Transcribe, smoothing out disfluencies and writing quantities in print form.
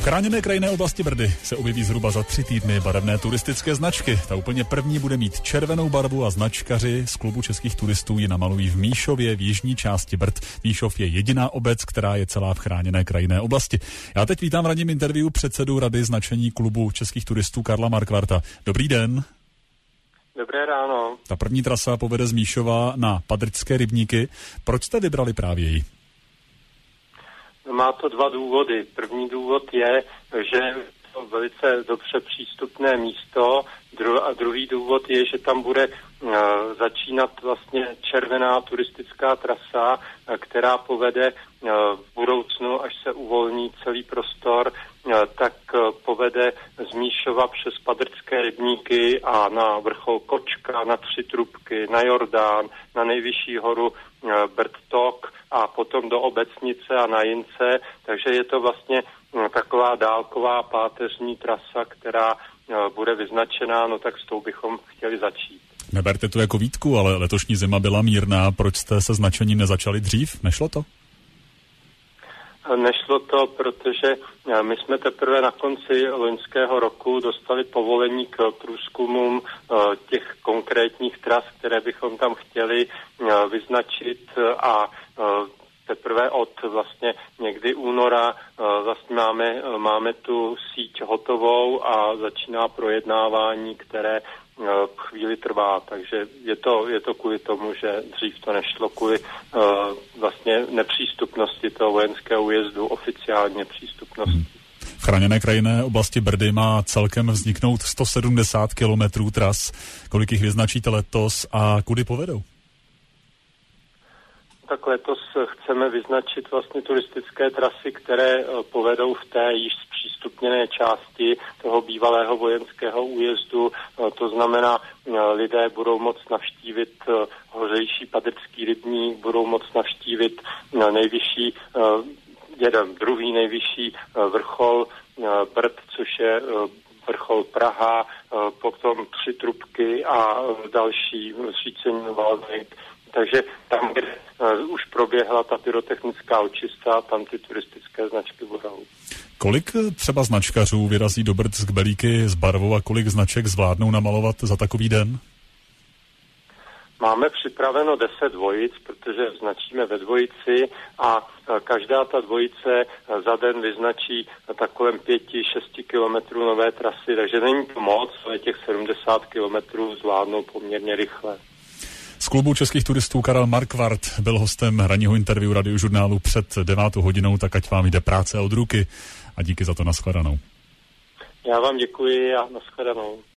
chráněné krajinné oblasti Brdy se objeví zhruba za 3 týdny barevné turistické značky. Ta úplně první bude mít červenou barvu a značkaři z klubu českých turistů ji namalují v Míšově v jižní části Brd. Míšov je jediná obec, která je celá v chráněné krajinné oblasti. Já teď vítám v ranním interview předsedu rady značení klubu českých turistů Karla Markvarta. Dobrý den. Dobré ráno. Ta první trasa povede z Míšova na Padrčské rybníky. Proč jste vybrali právě ji? Má to 2 důvody. První důvod je, že je to velice dobře přístupné místo a druhý důvod je, že tam bude začínat vlastně červená turistická trasa, která povede v budoucnu, až se uvolní celý prostor, tak povede z Míšova přes Padrčské rybníky a na vrchol Kočka, na 3 Trubky, na Jordán, na nejvyšší horu Brdtok a potom do Obecnice a na Jince. Takže je to vlastně taková dálková páteřní trasa, která bude vyznačená, no tak s tou bychom chtěli začít. Neberte to jako výtku, ale letošní zima byla mírná. Proč jste se značením nezačali dřív? Nešlo to? Nešlo to, protože my jsme teprve na konci loňského roku dostali povolení k průzkumům těch konkrétních tras, které bychom tam chtěli vyznačit a teprve od vlastně někdy února vlastně máme tu síť hotovou a začíná projednávání, které chvíli trvá, takže je to kvůli tomu, že dřív to nešlo kvůli vlastně nepřístupnosti toho vojenského újezdu, oficiálně přístupnosti. V chráněné krajinné oblasti Brdy má celkem vzniknout 170 kilometrů tras. Kolik jich vyznačíte letos a kudy povedou? Tak letos chceme vyznačit vlastně turistické trasy, které povedou v té již zpřístupněné části toho bývalého vojenského újezdu. To znamená, lidé budou moct navštívit hořejší Padrčský rybník, budou moct navštívit druhý nejvyšší vrchol Brd, což je vrchol Praha, potom 3 Trubky a další zřícení Valnek. Takže tam, kde už proběhla ta pyrotechnická očista, tam ty turistické značky budou. Kolik třeba značkařů vyrazí do Brdsk Belíky s barvou a kolik značek zvládnou namalovat za takový den? Máme připraveno 10 dvojic, protože značíme ve dvojici a každá ta dvojice za den vyznačí tak kolem 5-6 kilometrů nové trasy, takže není to moc, ale těch 70 kilometrů zvládnou poměrně rychle. Z klubu českých turistů Karel Markvart byl hostem ranního interview Radiožurnálu před 9 hodinou, tak ať vám jde práce od ruky a díky za to, nashledanou. Já vám děkuji a nashledanou.